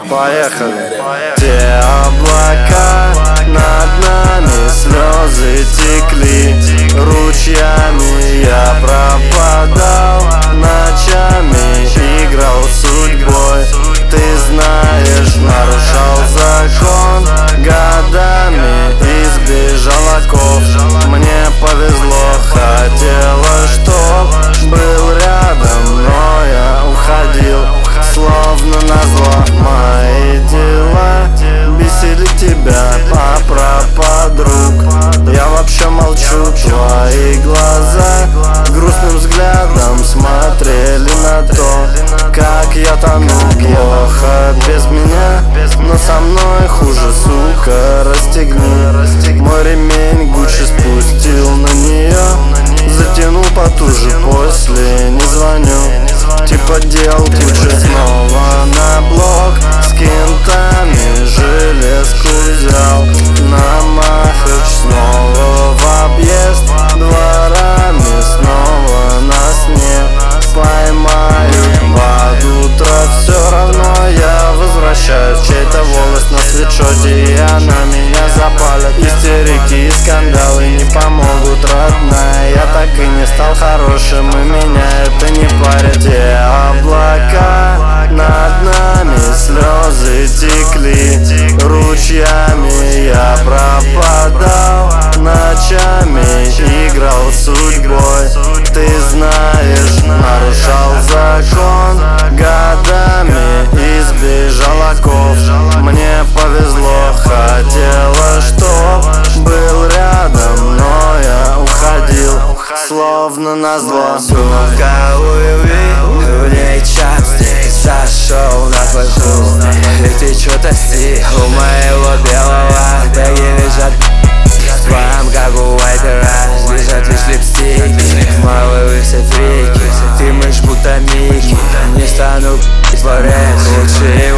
Поехали. Те облака над нами, слезы текли ручьями. Я пропадал ночами, играл судьбой. Ты знаешь, нарушал закон годами, избежал оков. Мне повезло, хотела, чтоб был рядом, но я уходил, словно назло. Мои дела бесили тебя, подруг. Я вообще молчу, твои глаза грустным взглядом смотрели на то, как я тону. Плохо без меня, но со мной хуже, сука, расстегни. Мой ремень Гуччи спустил на нее, затянул потуже, после не звоню. Типа дел куча, снова на блок с кентами, железку взял на Махач, снова в объезд дворами, снова нас не поймают. Под утро все равно я возвращаюсь, чей-то волос на свитшоте, и она меня запалит. Истерики и скандалы не помогут, родная. Я так и не стал хорошим, и меня это не парит. Те облака над нами, слезы текли ручьями. Я пропадал ночами, играл судьбой. Ты знаешь, нарушал закон годами, избежал оков. Мне повезло, хотела, чтоб был рядом, но я уходил, словно назло. Сука, уйми, в ней чапстик зашел на твой пул. И ты чё-то стих у моего белого теги лежат в твоем, как у Уайтера, лежат лишь липстики. Малые вы все фрики, ты мышь будто Микки. Не стану твой рэп, лучше